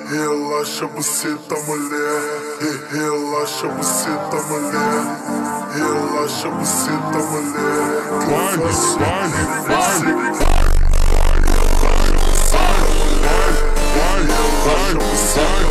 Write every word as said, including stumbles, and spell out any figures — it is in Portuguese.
Relaxa, buceta, mulher. Re- Relaxa, buceta, mulher. Relaxa, buceta, mulher. Vai, vai, vai, Relaxa, buceta, mulher. vai, vai, vai, vai.